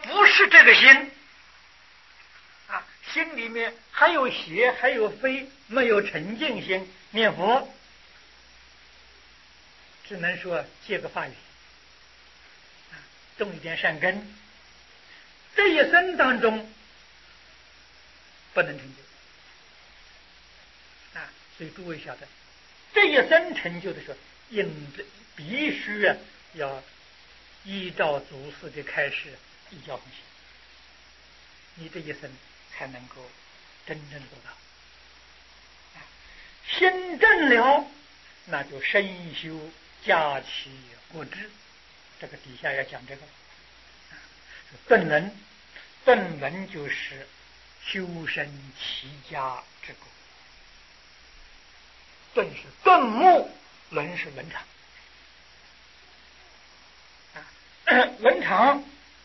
不是这个心啊，心里面还有邪，还有非，没有沉静心，念佛只能说借个法语种一点善根，这一生当中不能成就啊。所以诸位晓得，这一生成就的时候，必须要依照祖师的开示，依教奉行，你这一生才能够真正做到。心正了，那就身修家齐国治。这个底下要讲这个顿伦，顿伦就是修身齐家之功。顿是顿目，伦是伦常伦常，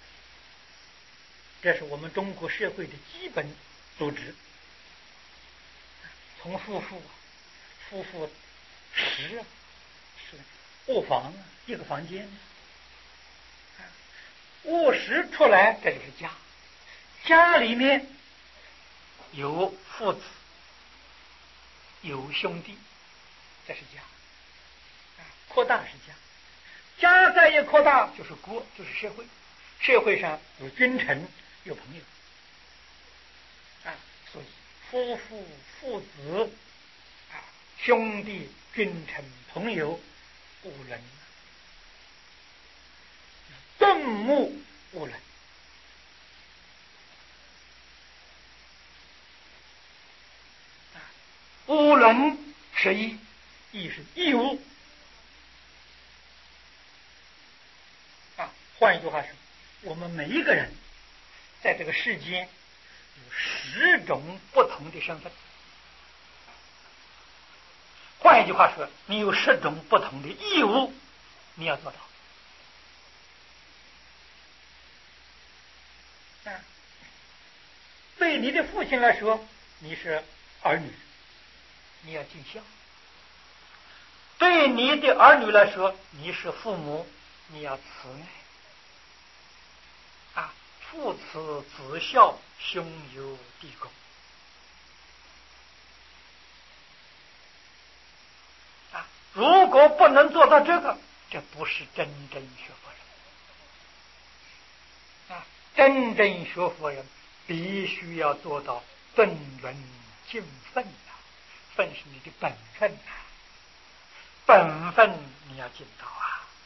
这是我们中国社会的基本组织。从夫妇10是卧房一个房间，卧室出来，这就是家。家里面有父子，有兄弟，这是家。扩大是家，家再一扩大就是国，就是社会。社会上有君臣，有朋友所以夫妇、父子兄弟、君臣、朋友五伦，顿目五伦。五伦是义，义是义务换一句话说，我们每一个人在这个世间有10种不同的身份。换一句话说，你有10种不同的义务，你要做到。对你的父亲来说，你是儿女，你要尽孝；对你的儿女来说，你是父母，你要慈爱。父慈子孝，兄友弟恭。如果不能做到这个，这不是真正学佛人。真正学佛人必须要做到顿伦尽分分是你的本分本分你要尽到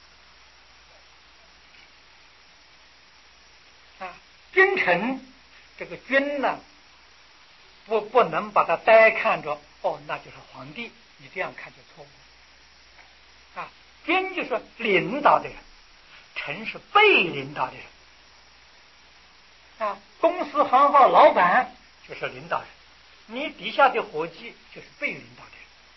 君臣，这个君呢，不能把它呆看着那就是皇帝，你这样看就错误君就是领导的人，臣是被领导的人公司行号老板就是领导人，你底下的伙计就是被领导的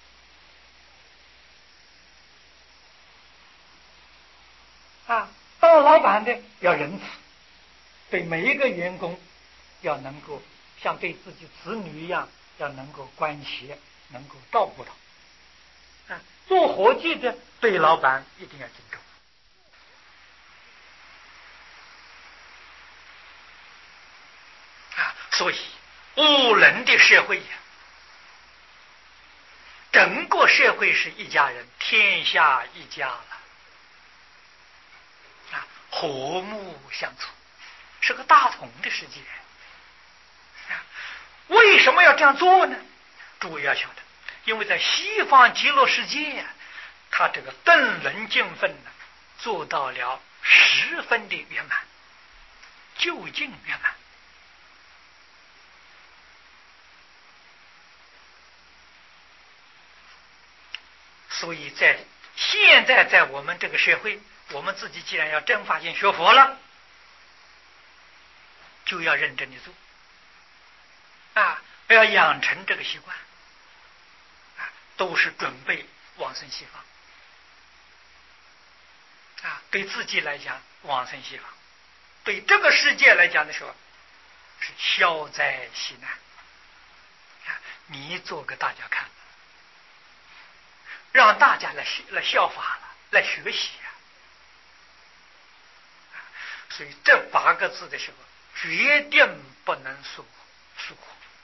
人当老板的要仁慈，对每一个员工要能够像对自己子女一样，要能够关切，能够照顾他做伙计的对老板一定要敬重所以五伦的社会整个社会是一家人，天下一家了和睦相处，是个大同的世界为什么要这样做呢？诸位要晓得，因为在西方极乐世界他这个顿伦尽分做到了10分的圆满，究竟圆满所以现在在我们这个社会，我们自己既然要真发现学佛了，就要认真的做要养成这个习惯都是准备往生西方对自己来讲往生西方，对这个世界来讲的时候是消灾息难你做给大家看，让大家来效法了，来学习所以这8个字的时候，决定不能疏忽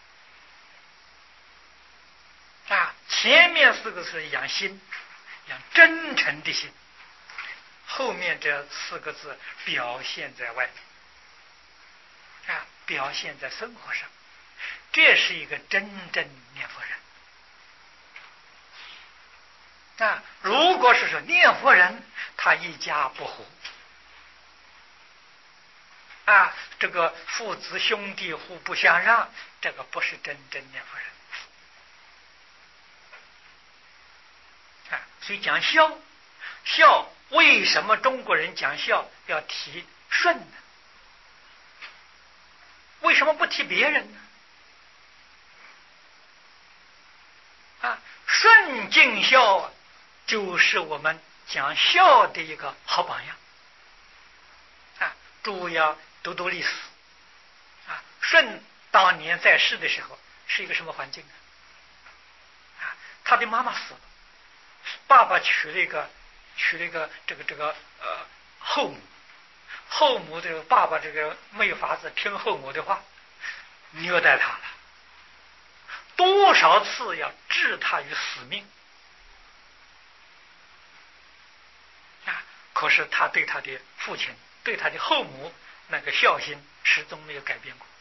前面4个是养心，养真诚的心，后面这4个字表现在外面表现在生活上，这是一个真正念佛人如果是说念佛人他一家不和这个父子兄弟互不相让，这个不是真正念佛人所以讲孝，为什么中国人讲孝要提顺呢？为什么不提别人呢？顺尽孝就是我们讲孝的一个好榜样诸位要读历史舜当年在世的时候是一个什么环境呢？他的妈妈死了，爸爸娶了一个后母，后母这个爸爸这个没有法子听后母的话，虐待他了，多少次要置他于死命可是他对他的父亲对他的后母那个孝心始终没有改变过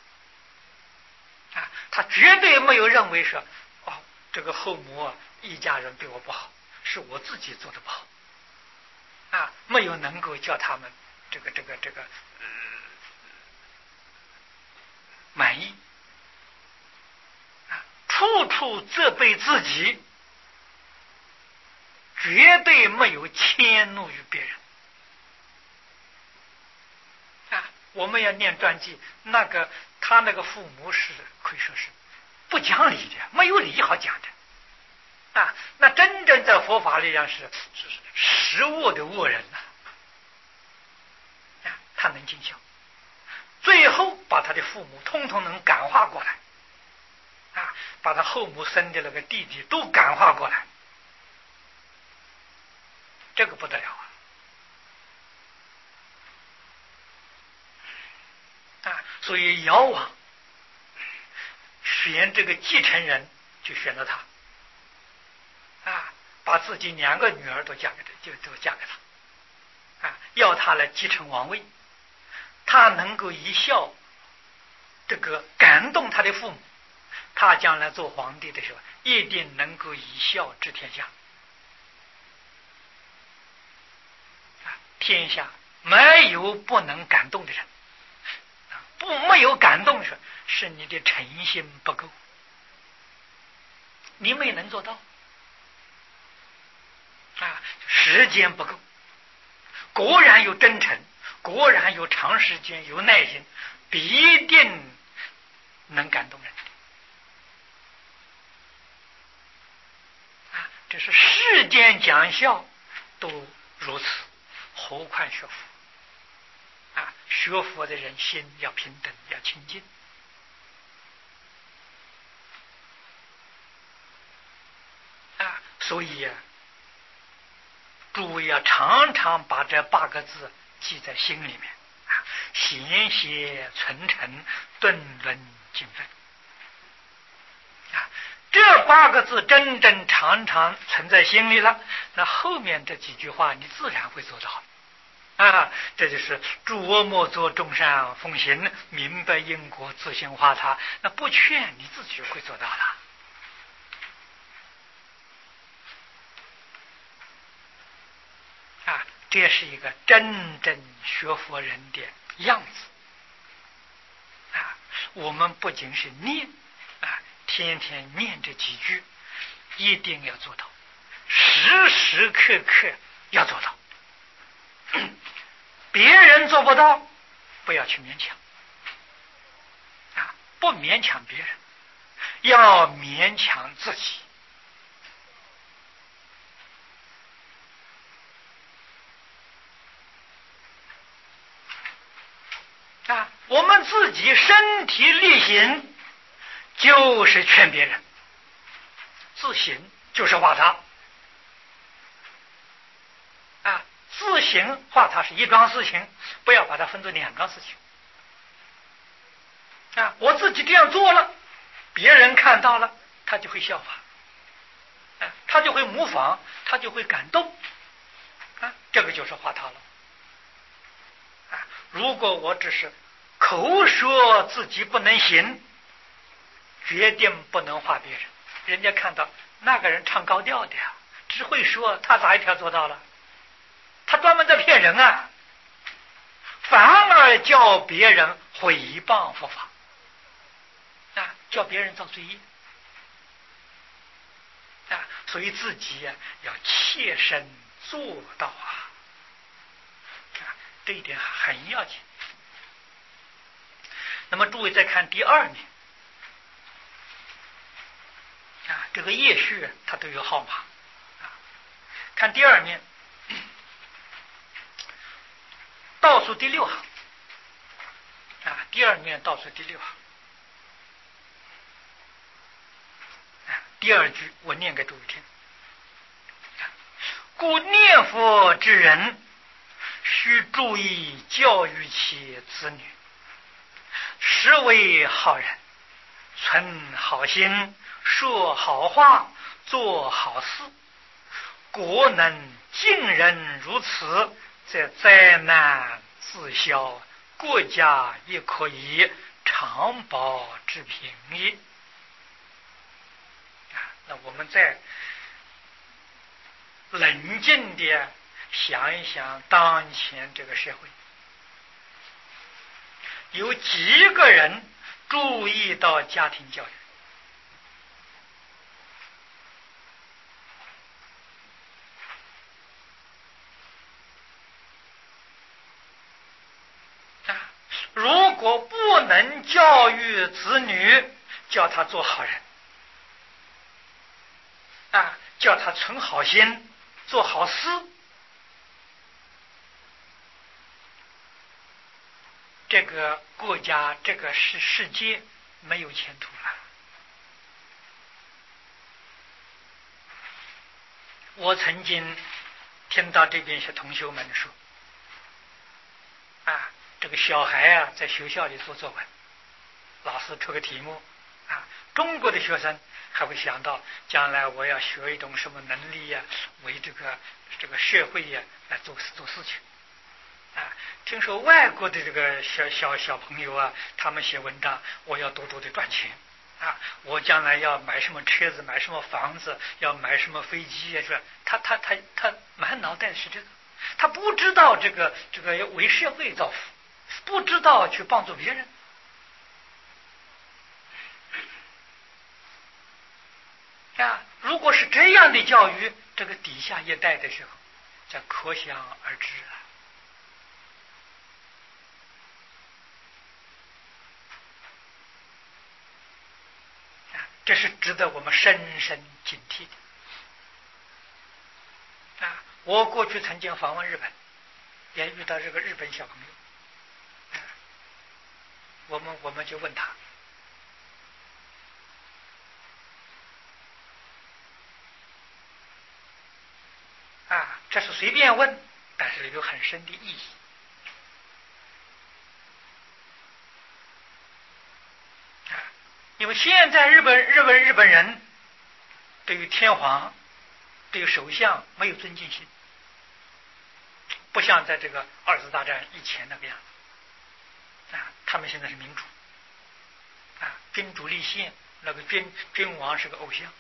他绝对没有认为说这个后母一家人对我不好，是我自己做的不好没有能够叫他们这个满意处处责备自己，绝对没有迁怒于别人我们要念传记，他那个父母是可以说是不讲理的，没有理好讲的那真正在佛法里上是实恶的恶人他能尽孝，最后把他的父母通通能感化过来把他后母生的那个弟弟都感化过来，这个不得了所以尧王选这个继承人就选了他把自己2个女儿都嫁给他要他来继承王位，他能够一孝这个感动他的父母，他将来做皇帝的时候一定能够以孝治天下天下没有不能感动的人没有感动是你的诚心不够，你没能做到时间不够，果然有真诚，果然有长时间有耐心，必定能感动人这是世间讲孝都如此，何况学佛学佛的人心要平等，要清净所以诸位要常常把这8个字记在心里面贤邪存诚，顿伦尽分这8个字真正常常存在心里了，那后面这几句话你自然会做到这就是诸恶莫作，众善奉行，明白因果，自性化他，那不劝你自己会做到了这是一个真正学佛人的样子我们不仅是念天天念这几句，一定要做到，时时刻刻要做到别人做不到不要去勉强不勉强别人，要勉强自己我们自己身体力行就是劝别人，自行就是化他自行化他是一桩事情，不要把它分作两桩事情。我自己这样做了，别人看到了，他就会效法，他就会模仿，他就会感动，这个就是化他了。如果我只是口说自己不能行，决定不能化别人。人家看到那个人唱高调的呀，只会说，他咋一条做到了？他专门在骗人啊，反而叫别人毁谤佛法，叫别人造罪业所以自己要切身做到这一点很要紧。那么诸位再看第二面这个业序它都有号码看第二面倒数第6行第二面倒数第6行第二句我念给诸位听。故念佛之人须注意教育其子女，实为好人，存好心，说好话，做好事。果能尽人如此，则灾难自消，国家也可以长保之平也。那我们再冷静地想一想当前这个社会，有几个人注意到家庭教育？如果不能教育子女，叫他做好人叫他存好心，做好事，这个国家这个世界没有前途了。我曾经听到这边一些同学们说这个小孩在学校里做作文，老师出个题目中国的学生还会想到将来我要学一种什么能力为这个社会来做事情听说外国的这个小朋友他们写文章，我要多多的赚钱我将来要买什么车子，买什么房子，要买什么飞机是吧？他满脑袋是这个，他不知道这个为社会造福，不知道去帮助别人如果是这样的教育，这个底下一代的时候，这可想而知这是值得我们深深警惕的我过去曾经访问日本，也遇到这个日本小朋友我们就问他这是随便问，但是有很深的意义因为现在日本人对于天皇对于首相没有尊敬心，不像在这个二次大战以前那个样子他们现在是民主君主立宪，那个君王是个偶像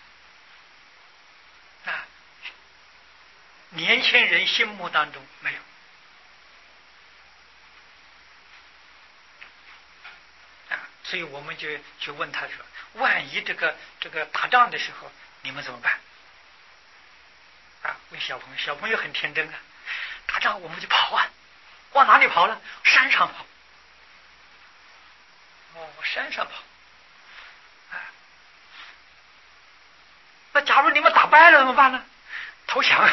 年轻人心目当中没有所以我们就问他说，万一这个打仗的时候你们怎么办问小朋友很天真打仗我们就跑往哪里跑呢？山上跑山上跑那假如你们打败了怎么办呢？投降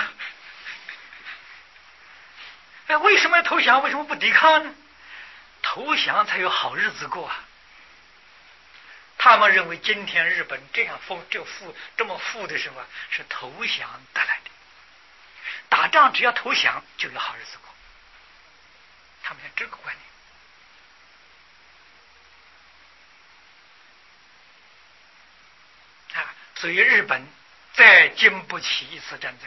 为什么要投降？为什么不抵抗呢？投降才有好日子过他们认为今天日本这么富的时候是投降得来的， 打仗只要投降就有好日子过，他们有这个观念啊，所以日本再经不起一次战争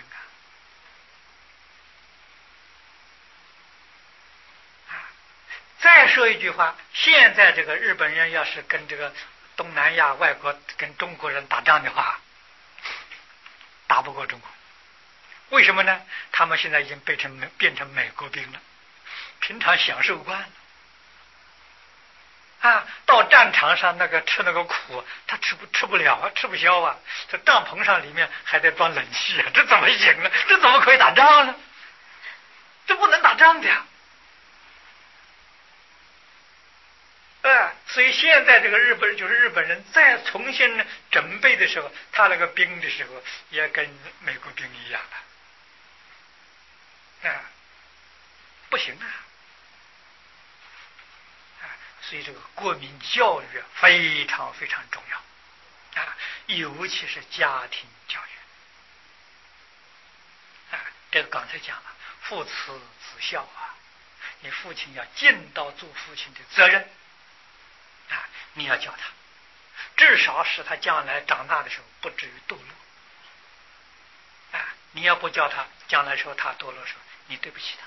再说一句话，现在这个日本人要是跟这个东南亚外国跟中国人打仗的话，打不过中国。为什么呢？他们现在已经变成美国兵了，平常享受惯了到战场上吃那个苦，他吃不了吃不消啊！这帐篷上里面还得装冷气这怎么行啊？这怎么可以打仗呢？这不能打仗的呀！所以现在这个日本人再重新准备的时候，他那个兵的时候也跟美国兵一样不行所以这个国民教育非常非常重要尤其是家庭教育这个刚才讲了，父慈子孝你父亲要尽到做父亲的责任你要教他，至少使他将来长大的时候不至于堕落你要不教他，将来时候他堕落的时候，你对不起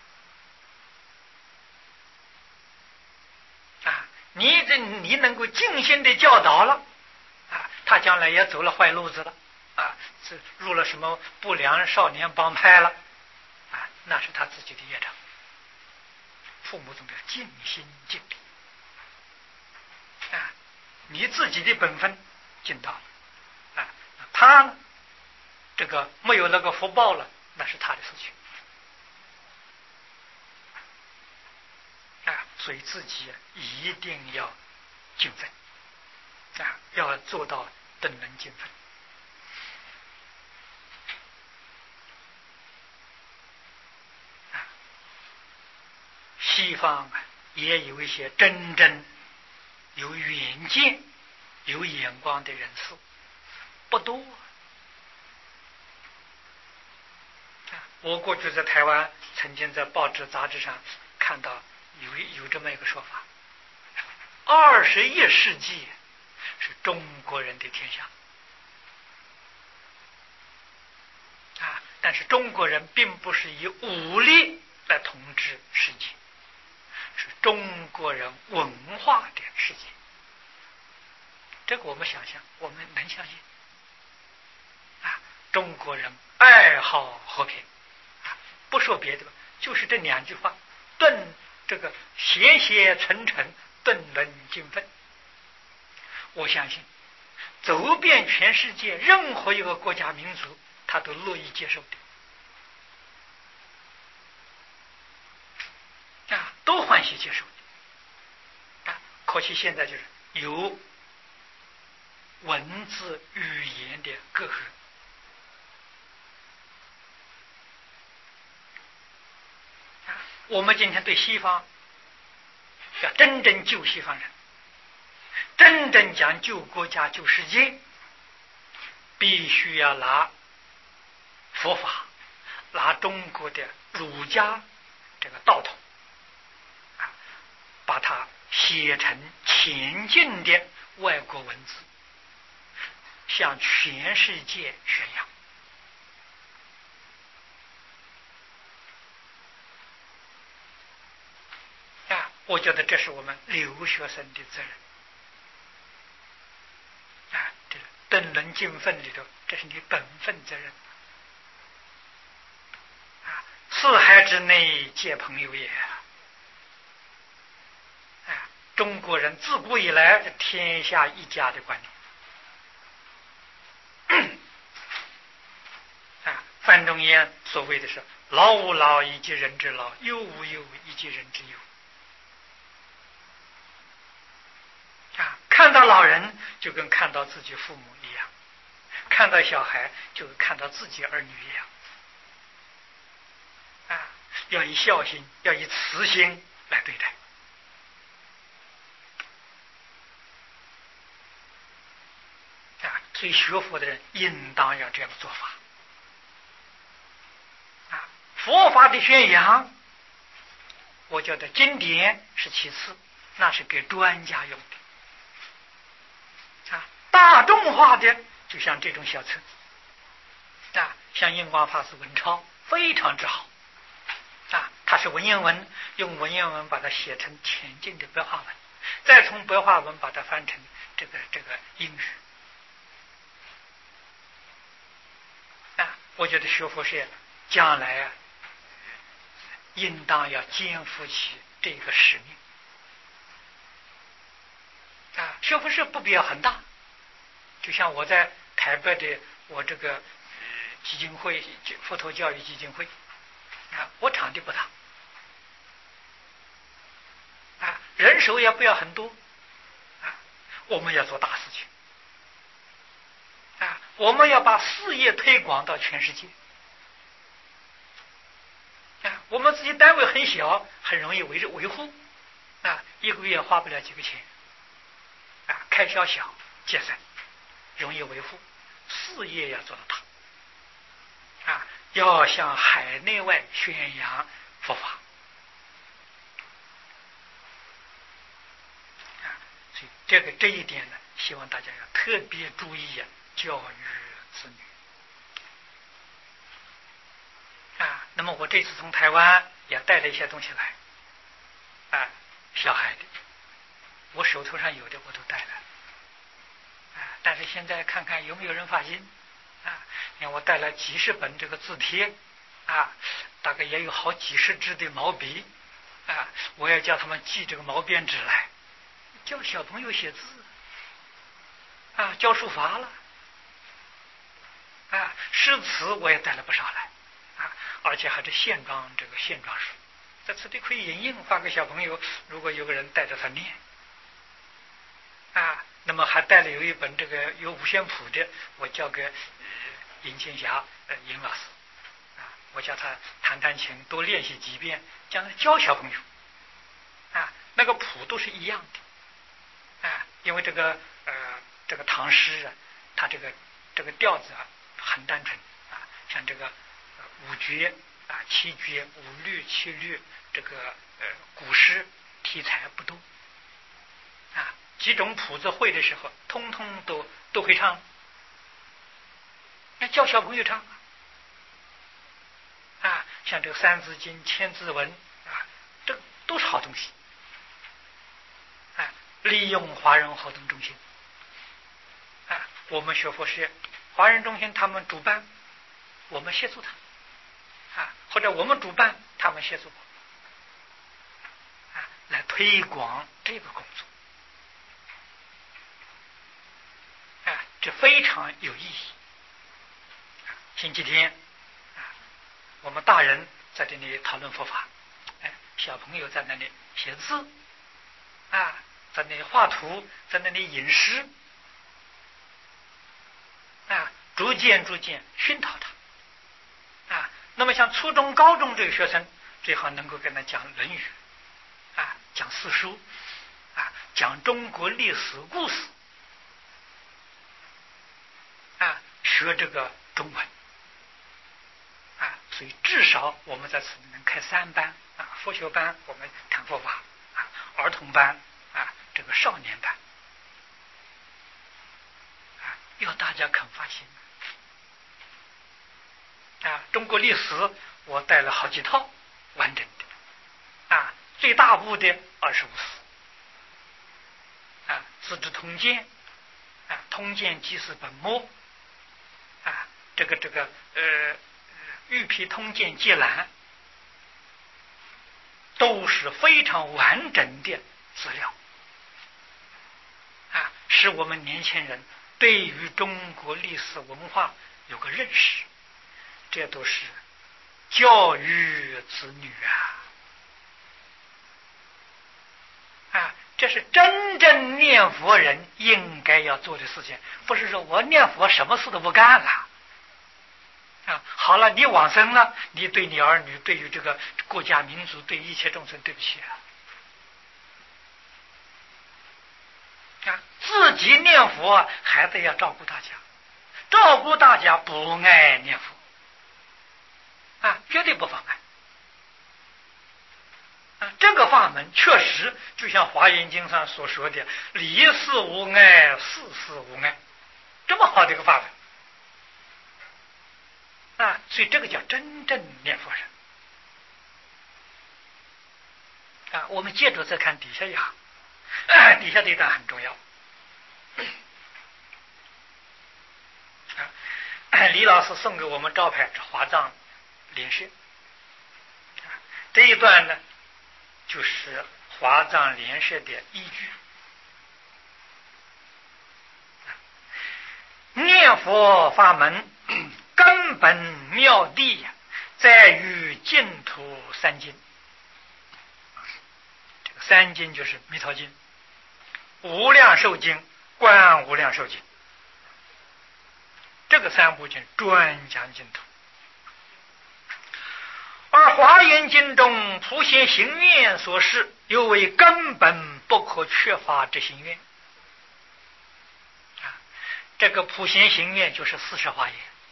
他你能够尽心的教导了他将来也走了坏路子了入了什么不良少年帮派了那是他自己的业障。父母总要尽心尽力你自己的本分尽到了他呢这个没有那个福报了，那是他的事情所以自己一定要尽分要做到等人尽分西方也有一些真正有远见有眼光的人士不多我过去在台湾曾经在报纸杂志上看到有这么一个说法，21世纪是中国人的天下但是中国人并不是以武力来统治世界，是中国人文化的世界。这个我们想象，我们能相信中国人爱好和平不说别的，就是这2句话，这个谐谐沉沉，顿人尽分。我相信走遍全世界任何一个国家民族，他都乐意接受的都欢喜接受的可惜现在就是有文字语言的隔阂我们今天对西方要真正救西方人，真正讲救国家救世界，必须要拿佛法，拿中国的儒家这个道统把它写成前进的外国文字，向全世界宣扬我觉得这是我们留学生的责任这等人尽分里头，这是你本分责任四海之内皆朋友也中国人自古以来是天下一家的观念范仲淹所谓的是老吾老以及人之老，幼吾幼以及人之幼看到老人就跟看到自己父母一样，看到小孩就跟看到自己儿女一样要以孝心，要以慈心来对待所以学佛的人应当要这样做法佛法的宣扬，我觉得经典是其次，那是给专家用的。大众化的就像这种小册子，像印光法师文钞非常之好，它是文言文，用文言文把它写成浅近的白话文，再从白话文把它翻成这个英语。我觉得学佛是将来应当要肩负起这个使命。学佛是不必要很大，就像我在台北的我这个基金会佛陀教育基金会，我场地不大，人手也不要很多，我们要做大事情，我们要把事业推广到全世界。我们自己单位很小，很容易维护，一个月花不了几个钱，开销小，节省，容易维护。事业要做得大，要向海内外宣扬佛法，所以这一点呢，希望大家要特别注意教育子女。那么我这次从台湾也带了一些东西来，小孩的，我手头上有的我都带来，但是现在看看有没有人发心，你看我带了几十本这个字帖，大概也有好几十支的毛笔，我要叫他们寄这个毛边纸来，教小朋友写字，教书法了，诗词我也带了不少来。而且还是现装书，这次的可以引用发给小朋友，如果有个人带着他念，那么还带了有一本这个有五线谱的，我交给尹千霞尹老师，我叫他弹弹琴，多练习几遍，将来教小朋友，那个谱都是一样的，因为这个唐诗它这个调子很单纯，像这个五绝七绝五律七律，这个古诗题材不多，几种谱子会的时候，通通都会唱，教小朋友唱，像这个三字经千字文，这都是好东西，利用华人活动中心，我们学佛是华人中心他们主办，我们协助他。或者我们主办，他们协助我，来推广这个工作，这非常有意义。星期天，我们大人在这里讨论佛法，小朋友在那里写字，在那里画图，在那里吟诗，逐渐熏陶他。那么像初中高中这个学生，最好能够跟他讲《论语》，讲四书，讲中国历史故事，学这个中文，所以至少我们在此能开3班，佛学班我们谈佛法，儿童班，这个少年班，要大家肯发心。中国历史我带了好几套完整的，最大部的25史，资治通鉴，通鉴即是本末，这个玉皮通鉴解览，都是非常完整的资料，使我们年轻人对于中国历史文化有个认识。这都是教育子女这是真正念佛人应该要做的事情，不是说我念佛什么事都不干了，好了，你往生了，你对你儿女，对于这个国家民族，对一切众生，对不起自己念佛还得要照顾大家，照顾大家不爱念佛。 绝对不妨碍。这个法门确实就像《华严经》上所说的“离事无碍，事事无碍”，这么好的一个法门所以这个叫真正念佛人我们接着再看底下一行，底下这一段很重要李老师送给我们招牌华藏莲社这一段呢，就是华藏莲社的依据。念佛法门根本妙谛在于净土三经。这个三经就是弥陀经、无量寿经、观无量寿经，这个三部经专讲净土。而华严经中普贤行愿所示，又为根本不可缺乏之行愿这个普贤行愿就是40华严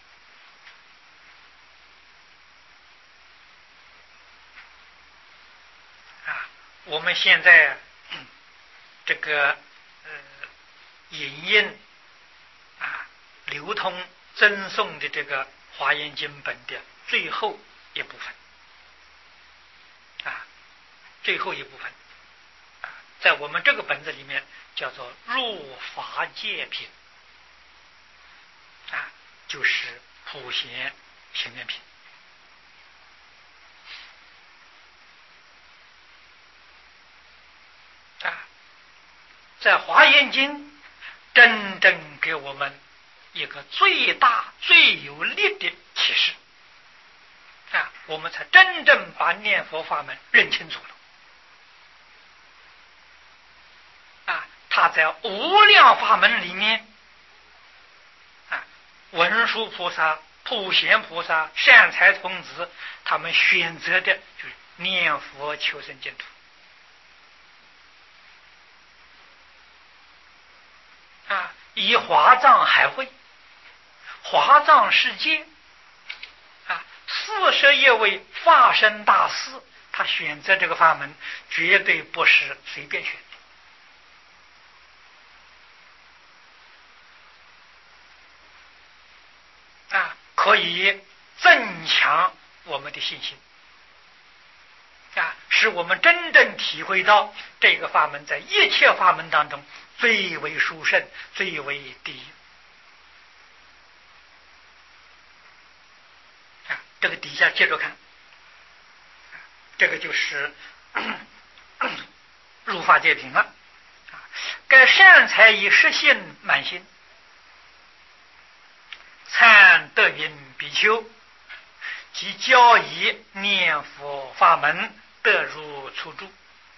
我们现在这个引印流通赠送的这个华严经本的最后一部分最后一部分在我们这个本子里面叫做入法界品就是普贤行愿品在华严经真正给我们一个最大最有力的启示我们才真正把念佛法门认清楚了他在无量法门里面文殊菩萨、普贤菩萨、善财童子他们选择的就是念佛求生净土以华藏海会、华藏世界41位法身大师，他选择这个法门绝对不是随便选可以增强我们的信心使我们真正体会到这个法门在一切法门当中最为殊胜、最为第一这个底下接着看这个就是入法界品了该善财以实性满心参德云比丘即教以念佛法门得入初住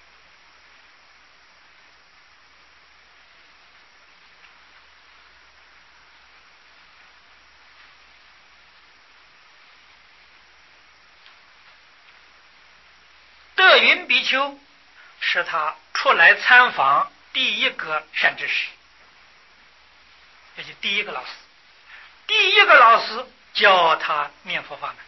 德云比丘是他出来参访第一个善知识，也就是第一个老师。第一个老师教他念佛法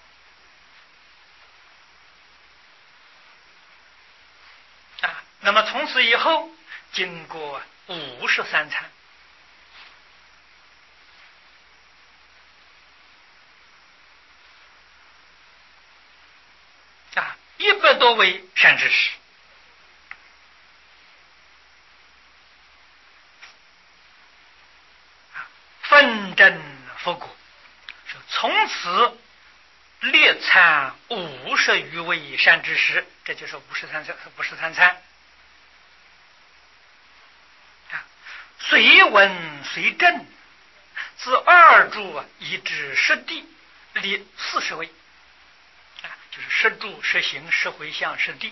门那么从此以后经过53参100多位善知识分证佛果，从此列参50余位善知识，这就是53参随文随证自2住以至10地列40位就是10住、10行、10回向、10地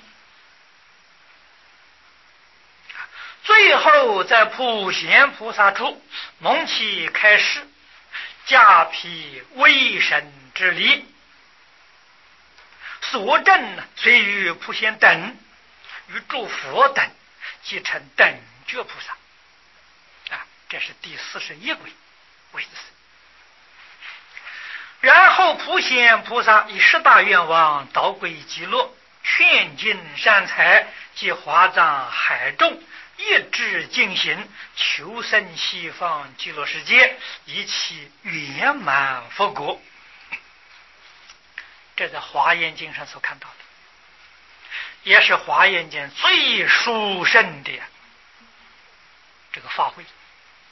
最后在普贤菩萨处蒙其开示，加披威神之力，所证虽与普贤等与诸佛等即成等觉菩萨这是第41位位置。 然后普贤菩萨以10大愿望导归极乐，劝尽善财及华藏海众，一致进行，求生西方极乐世界，以其圆满佛国。这在华严经上所看到的，也是华严经最殊胜的这个法会。